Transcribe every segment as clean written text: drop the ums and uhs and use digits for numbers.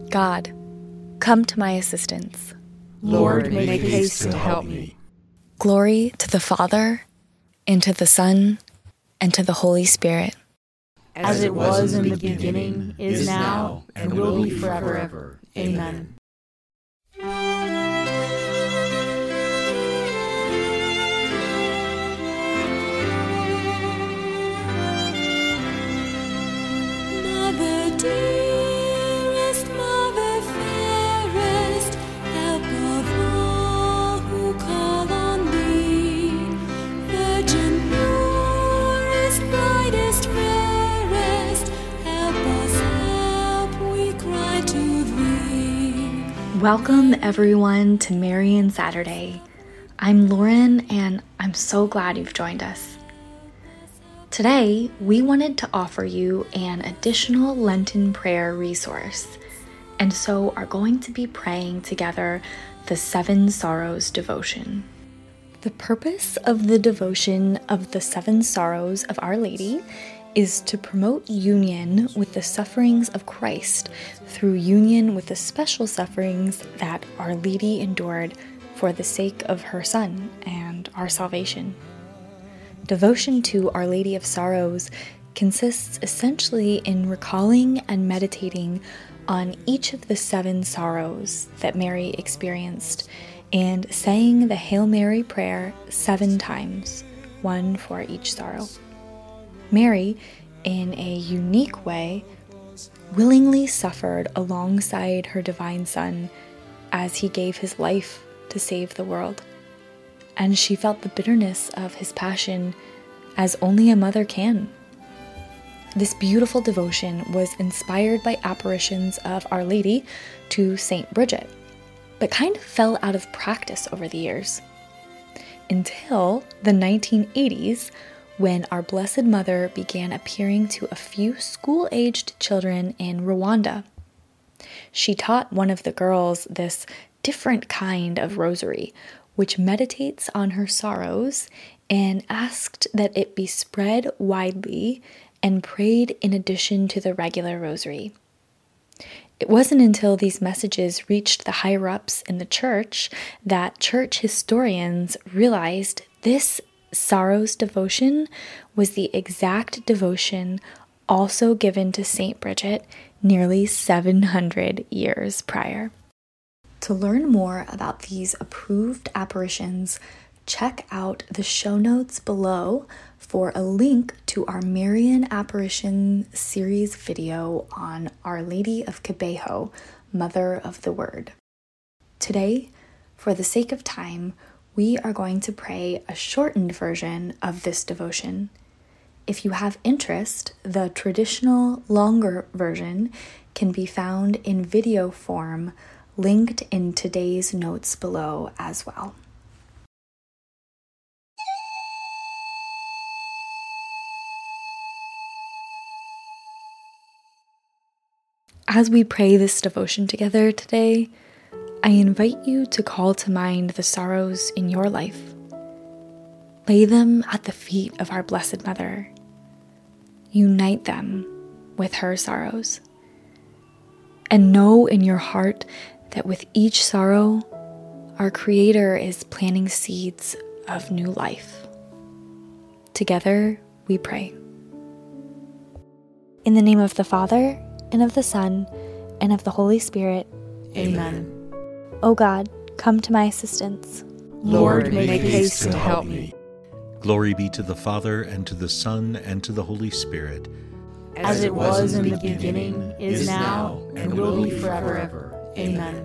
God, come to my assistance. Lord, make haste to help me. Glory to the Father, and to the Son, and to the Holy Spirit. As it was in the beginning, is now, and will be forever. Amen. Mother dearest, Mother fairest, help of all who call on thee. Virgin purest, brightest, rarest, help us, help, we cry to thee. Welcome everyone to Marian Saturday. I'm Lauren and I'm so glad you've joined us. Today, we wanted to offer you an additional Lenten prayer resource, and so are going to be praying together the Seven Sorrows devotion. The purpose of the devotion of the Seven Sorrows of Our Lady is to promote union with the sufferings of Christ through union with the special sufferings that Our Lady endured for the sake of her Son and our salvation. Devotion to Our Lady of Sorrows consists essentially in recalling and meditating on each of the seven sorrows that Mary experienced and saying the Hail Mary prayer 7 times, one for each sorrow. Mary, in a unique way, willingly suffered alongside her divine Son as he gave his life to save the world. And she felt the bitterness of his passion as only a mother can. This beautiful devotion was inspired by apparitions of Our Lady to Saint Bridget, but kind of fell out of practice over the years. Until the 1980s, when our Blessed Mother began appearing to a few school-aged children in Rwanda. She taught one of the girls this different kind of rosary, which meditates on her sorrows, and asked that it be spread widely and prayed in addition to the regular rosary. It wasn't until these messages reached the higher-ups in the church that church historians realized this sorrows devotion was the exact devotion also given to Saint Bridget nearly 700 years prior. To learn more about these approved apparitions, check out the show notes below for a link to our Marian Apparition series video on Our Lady of Kibeho, Mother of the Word. Today, for the sake of time, we are going to pray a shortened version of this devotion. If you have interest, the traditional longer version can be found in video form, linked in today's notes below as well. As we pray this devotion together today, I invite you to call to mind the sorrows in your life. Lay them at the feet of our Blessed Mother. Unite them with her sorrows. And know in your heart that with each sorrow, our Creator is planting seeds of new life. Together, we pray. In the name of the Father, and of the Son, and of the Holy Spirit. Amen. O God, come to my assistance. Lord, make haste to help me. Glory be to the Father, and to the Son, and to the Holy Spirit. As it was in the beginning, is now, and will be forever. Amen.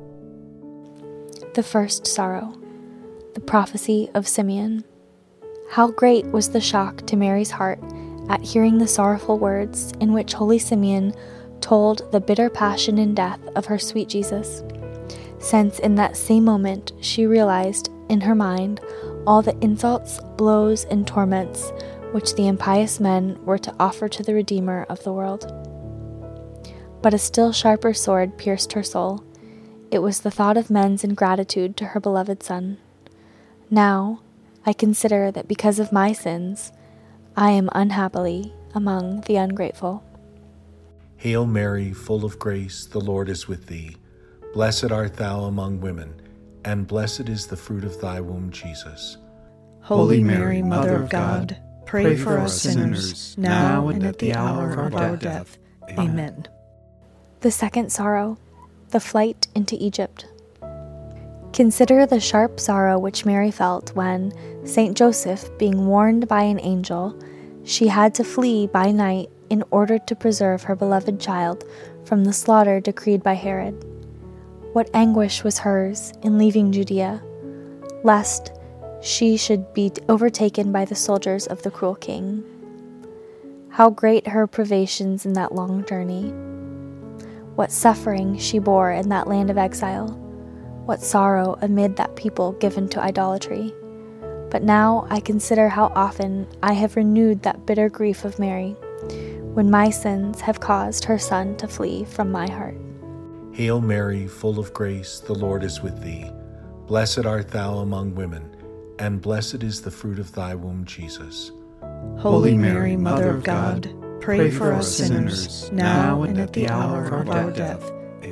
The first sorrow, the prophecy of Simeon. How great was the shock to Mary's heart at hearing the sorrowful words in which Holy Simeon told the bitter passion and death of her sweet Jesus, since in that same moment she realized in her mind all the insults, blows, and torments which the impious men were to offer to the Redeemer of the world. But a still sharper sword pierced her soul. It was the thought of men's ingratitude to her beloved Son. Now, I consider that because of my sins, I am unhappily among the ungrateful. Hail Mary, full of grace, the Lord is with thee. Blessed art thou among women, and blessed is the fruit of thy womb, Jesus. Holy Mary, Mother of God, pray for us sinners, now and at the hour of our death. Amen. The second sorrow, the flight into Egypt. Consider the sharp sorrow which Mary felt when, Saint Joseph being warned by an angel, she had to flee by night in order to preserve her beloved child from the slaughter decreed by Herod. What anguish was hers in leaving Judea, lest she should be overtaken by the soldiers of the cruel king. How great her privations in that long journey. What suffering she bore in that land of exile. What sorrow amid that people given to idolatry. But now I consider how often I have renewed that bitter grief of Mary, when my sins have caused her Son to flee from my heart. Hail Mary, full of grace, the Lord is with thee. Blessed art thou among women, and blessed is the fruit of thy womb, Jesus. Holy Mary, Mother of God, pray for us sinners, now and at the hour of our death.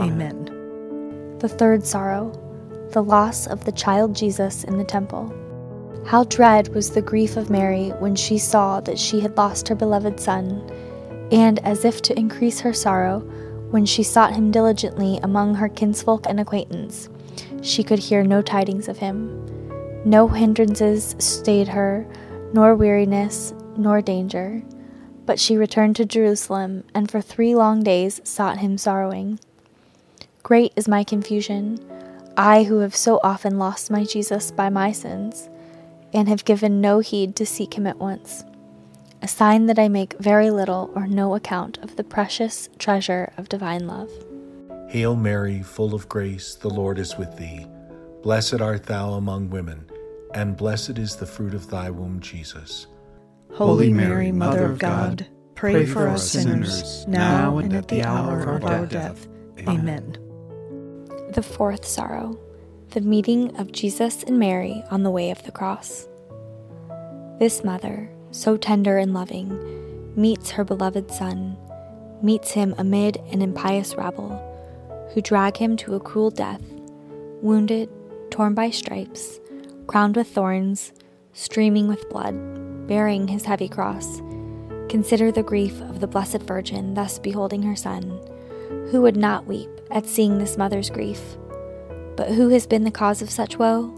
Amen. The third sorrow, the loss of the child Jesus in the temple. How dread was the grief of Mary when she saw that she had lost her beloved Son, and as if to increase her sorrow, when she sought him diligently among her kinsfolk and acquaintance, she could hear no tidings of him. No hindrances stayed her, nor weariness, nor danger. But she returned to Jerusalem, and for 3 long days sought him sorrowing. Great is my confusion, I who have so often lost my Jesus by my sins, and have given no heed to seek him at once. A sign that I make very little or no account of the precious treasure of divine love. Hail Mary, full of grace, the Lord is with thee. Blessed art thou among women, and blessed is the fruit of thy womb, Jesus. Holy Mary, Mother of God, pray for us sinners, now and at the hour of our death. Amen. The fourth sorrow, the meeting of Jesus and Mary on the way of the cross. This mother, so tender and loving, meets her beloved Son, meets him amid an impious rabble, who drag him to a cruel death, wounded, torn by stripes, crowned with thorns, streaming with blood, bearing his heavy cross. Consider the grief of the Blessed Virgin thus beholding her Son. Who would not weep at seeing this mother's grief? But who has been the cause of such woe?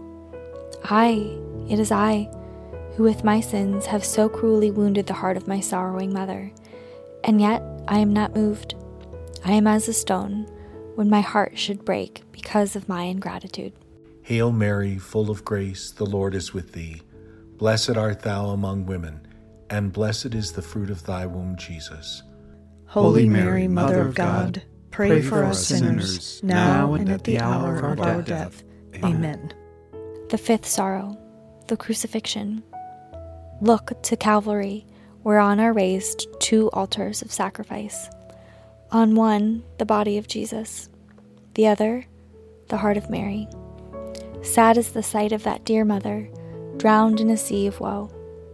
It is I, who with my sins have so cruelly wounded the heart of my sorrowing mother. And yet I am not moved. I am as a stone, when my heart should break because of my ingratitude. Hail Mary, full of grace, the Lord is with thee. Blessed art thou among women, and blessed is the fruit of thy womb, Jesus. Holy Mary, Mother of God, pray for us sinners, now and at the hour of our death. Amen. The fifth sorrow, the crucifixion. Look to Calvary, whereon are raised 2 altars of sacrifice. On one, the body of Jesus, the other, the heart of Mary. Sad is the sight of that dear mother, drowned in a sea of woe.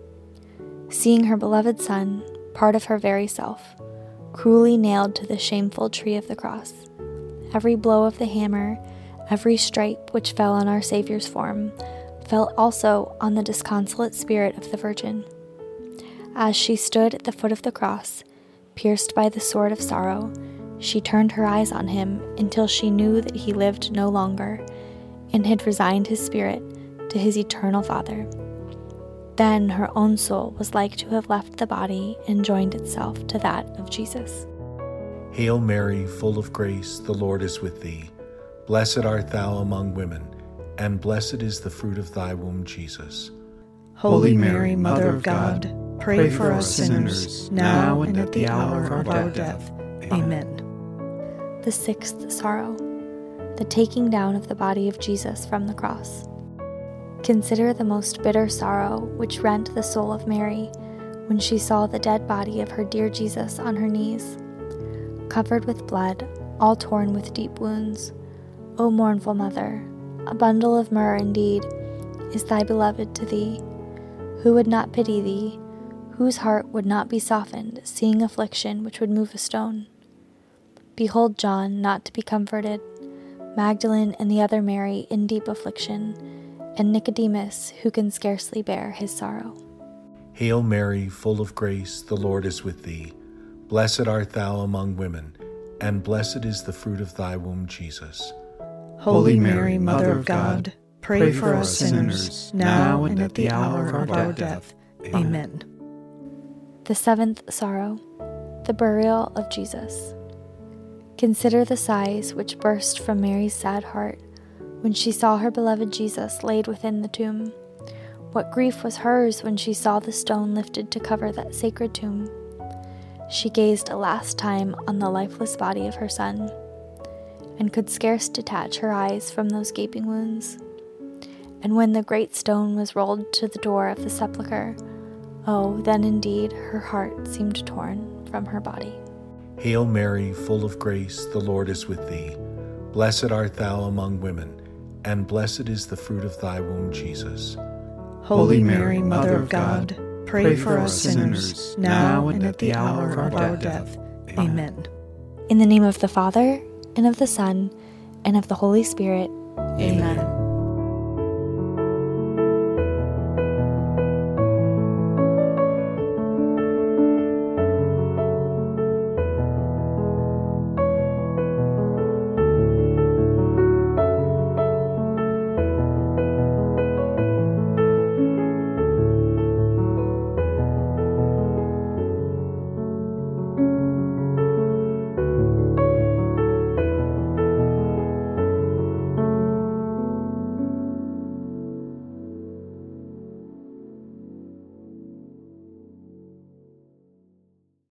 Seeing her beloved Son, part of her very self, cruelly nailed to the shameful tree of the cross. Every blow of the hammer, every stripe which fell on our Savior's form, fell also on the disconsolate spirit of the Virgin. As she stood at the foot of the cross, pierced by the sword of sorrow, she turned her eyes on him until she knew that he lived no longer, and had resigned his spirit to his eternal Father. Then her own soul was like to have left the body and joined itself to that of Jesus. Hail Mary, full of grace, the Lord is with thee. Blessed art thou among women, and blessed is the fruit of thy womb, Jesus. Holy Mary, Mother of God, pray for us sinners, now and at the hour of our death. Amen. The sixth sorrow, the taking down of the body of Jesus from the cross. Consider the most bitter sorrow which rent the soul of Mary when she saw the dead body of her dear Jesus on her knees, covered with blood, all torn with deep wounds. O mournful mother, a bundle of myrrh indeed is thy beloved to thee. Who would not pity thee? Whose heart would not be softened, seeing affliction which would move a stone? Behold John, not to be comforted, Magdalene and the other Mary in deep affliction, and Nicodemus, who can scarcely bear his sorrow. Hail Mary, full of grace, the Lord is with thee. Blessed art thou among women, and blessed is the fruit of thy womb, Jesus. Holy Mary, Mother of God, pray for us sinners, now and at the hour of our death. Amen. The seventh sorrow, the burial of Jesus. Consider the sighs which burst from Mary's sad heart when she saw her beloved Jesus laid within the tomb. What grief was hers when she saw the stone lifted to cover that sacred tomb. She gazed a last time on the lifeless body of her son, and could scarce detach her eyes from those gaping wounds. And when the great stone was rolled to the door of the sepulchre, oh, then indeed her heart seemed torn from her body. Hail Mary, full of grace, the Lord is with thee. Blessed art thou among women, and blessed is the fruit of thy womb, Jesus. Holy Mary, Mother of God, pray for us sinners, now and at the hour of our death. Amen. In the name of the Father, and of the Son, and of the Holy Spirit. Amen.